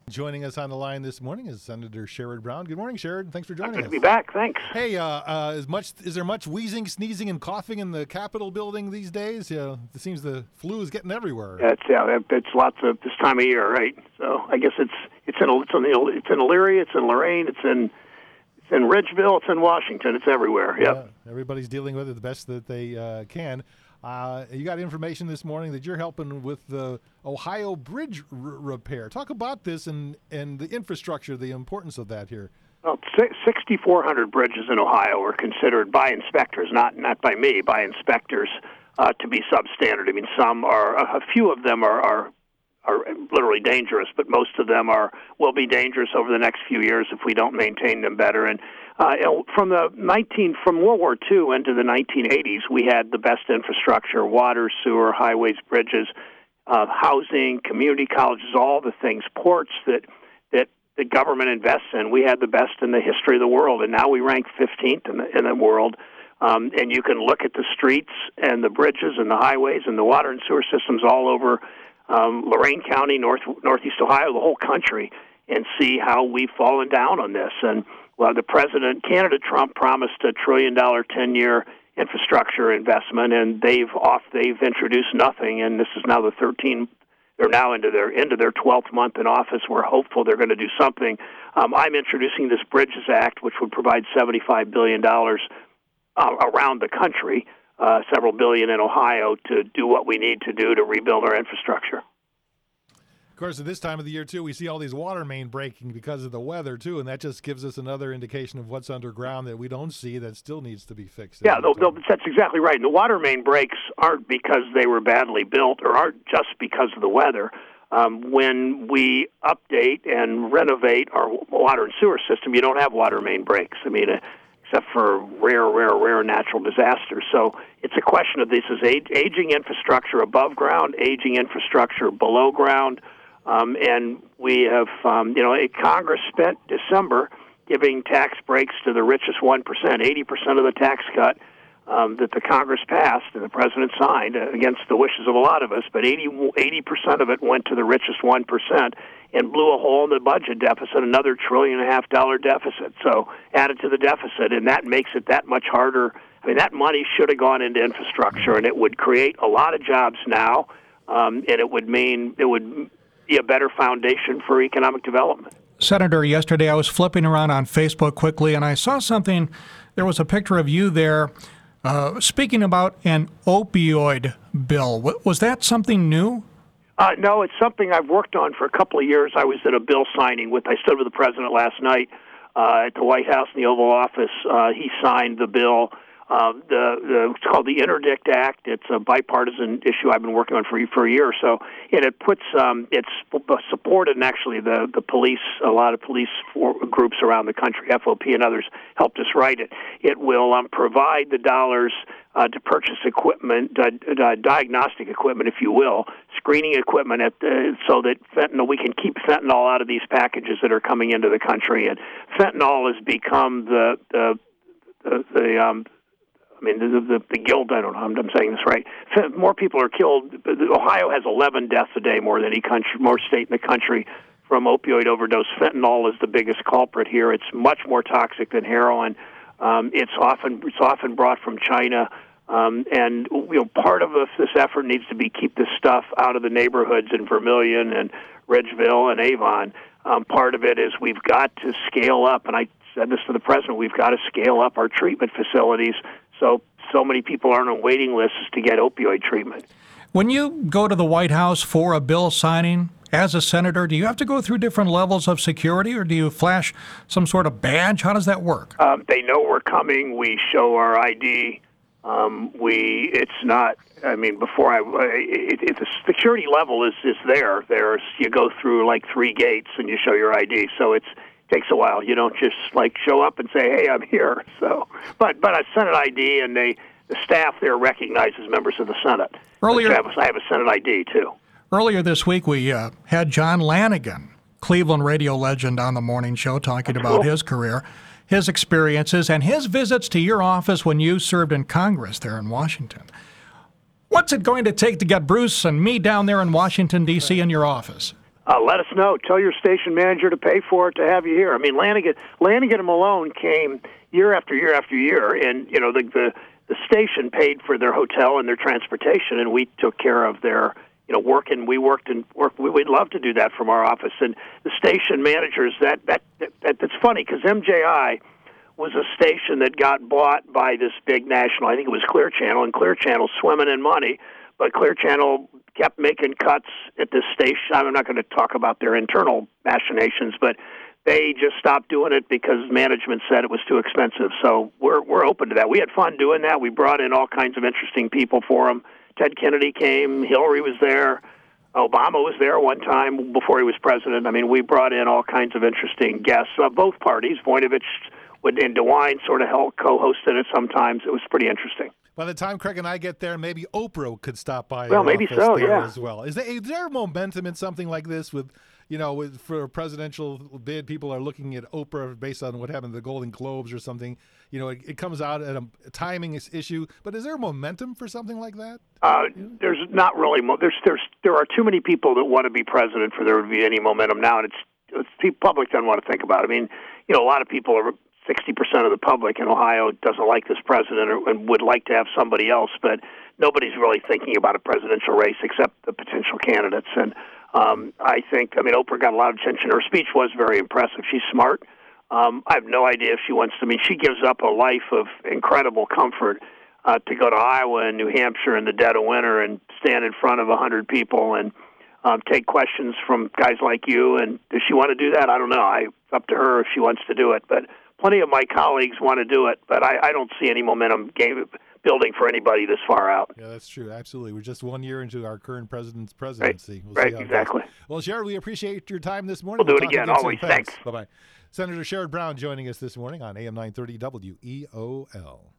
Joining us on the line this morning is Senator Sherrod Brown. Good morning, Sherrod. Thanks for joining us. Good to be back. Thanks. Hey, is there much wheezing, sneezing, and coughing in the Capitol building these days? It seems the flu is getting everywhere. It's lots of this time of year, right? So I guess it's in Elyria, it's in Lorain, it's in Ridgeville, it's in Washington, it's everywhere. Yep. Yeah, everybody's dealing with it the best that they can. You got information this morning that you're helping with the Ohio Bridge repair. Talk about this and the infrastructure, the importance of that here. Well, 6,400 bridges in Ohio are considered by inspectors, not by me, by inspectors, to be substandard. I mean, a few of them are literally dangerous, but most of them will be dangerous over the next few years if we don't maintain them better. And from World War II into the 1980s, we had the best infrastructure: water, sewer, highways, bridges, housing, community colleges, all the things, ports that the government invests in. We had the best in the history of the world, and now we rank 15th in the world. And you can look at the streets and the bridges and the highways and the water and sewer systems all over Lorain County, northeast Ohio, the whole country, and see how we've fallen down on this. And the candidate Trump promised $1 trillion 10-year infrastructure investment, and they've introduced nothing. And this is now the 13th. They're now into their 12th month in office. We're hopeful they're going to do something. I'm introducing this Bridges Act, which would provide $75 billion around the country, several billion in Ohio, to do what we need to do to rebuild our infrastructure. Of course, at this time of the year, too, we see all these water main breaking because of the weather, too, and that just gives us another indication of what's underground that we don't see that still needs to be fixed. Yeah, that's exactly right. And the water main breaks aren't because they were badly built or aren't just because of the weather. When we update and renovate our water and sewer system, you don't have water main breaks. I mean, except for rare natural disasters. So it's a question of this is aging infrastructure above ground, aging infrastructure below ground. And we have, Congress spent December giving tax breaks to the richest 1%, 80% of the tax cut that the Congress passed and the president signed against the wishes of a lot of us, but 80% of it went to the richest 1% and blew a hole in the budget deficit, another $1.5 trillion deficit. So added to the deficit, and that makes it that much harder. I mean, that money should have gone into infrastructure, and it would create a lot of jobs now, and it would be a better foundation for economic development. Senator, yesterday I was flipping around on Facebook quickly, and I saw something. There was a picture of you there speaking about an opioid bill. Was that something new? No, it's something I've worked on for a couple of years. I was at a bill signing I stood with the president last night at the White House in the Oval Office. He signed the bill. It's called the Interdict Act. It's a bipartisan issue I've been working on for a year or so, and it puts it's supported, and actually the police, a lot of police groups around the country, FOP and others, helped us write it. It will provide the dollars to purchase equipment, diagnostic equipment, if you will, screening equipment so that we can keep fentanyl out of these packages that are coming into the country. And fentanyl has become the guilt, I don't know, I'm saying this right. More people are killed. Ohio has 11 deaths a day, more than any more state in the country, from opioid overdose. Fentanyl is the biggest culprit here. It's much more toxic than heroin. It's often brought from China. And part of this effort needs to be keep this stuff out of the neighborhoods in Vermilion and Ridgeville and Avon. Part of it is we've got to scale up, and I said this to the president, we've got to scale up our treatment facilities so many people aren't on waiting lists to get opioid treatment. When you go to the White House for a bill signing, as a senator, do you have to go through different levels of security, or do you flash some sort of badge? How does that work? They know we're coming. We show our ID. It's not. I mean, the security level is there. You go through like 3 gates and you show your ID. So it takes a while. You don't just show up and say, "Hey, I'm here." So, but a Senate ID, and the staff there recognizes members of the Senate. Earlier, I have a Senate ID too. Earlier this week, we had John Lanigan, Cleveland radio legend, on the morning show talking about his career, his experiences, and his visits to your office when you served in Congress there in Washington. What's it going to take to get Bruce and me down there in Washington, D.C. in your office? Let us know. Tell your station manager to pay for it to have you here. I mean, Lanigan and Malone came year after year after year, and the station paid for their hotel and their transportation, and we took care of their work, and we'd love to do that from our office. And the station managers, that's funny because MJI was a station that got bought by this big national, I think it was Clear Channel, and Clear Channel's swimming in money, but Clear Channel kept making cuts at this station. I'm not going to talk about their internal machinations, but they just stopped doing it because management said it was too expensive. So we're open to that. We had fun doing that. We brought in all kinds of interesting people for them. Ted Kennedy came. Hillary was there. Obama was there one time before he was president. I mean, we brought in all kinds of interesting guests of both parties. Voinovich and DeWine sort of co-hosted it sometimes. It was pretty interesting. By the time Craig and I get there, maybe Oprah could stop by. Well, maybe so, yeah. As well. Is there momentum in something like this with for a presidential bid? People are looking at Oprah based on what happened at the Golden Globes or something. It comes out at a timing issue. But is there momentum for something like that? There's not really. There are too many people that want to be president for there to be any momentum now, and the public doesn't want to think about it. I mean, a lot of people are. 60% of the public in Ohio doesn't like this president and would like to have somebody else, but nobody's really thinking about a presidential race except the potential candidates. And I think, Oprah got a lot of attention. Her speech was very impressive. She's smart. I have no idea if she wants to. She gives up a life of incredible comfort to go to Iowa and New Hampshire in the dead of winter and stand in front of 100 people and take questions from guys like you. And does she want to do that? I don't know. It's up to her if she wants to do it. But plenty of my colleagues want to do it, but I don't see any momentum building for anybody this far out. Yeah, that's true. Absolutely. We're just 1 year into our current president's presidency. Right, exactly. Well, Sherrod, we appreciate your time this morning. We'll do it again. Always. Thanks. Bye-bye. Senator Sherrod Brown joining us this morning on AM 930 WEOL.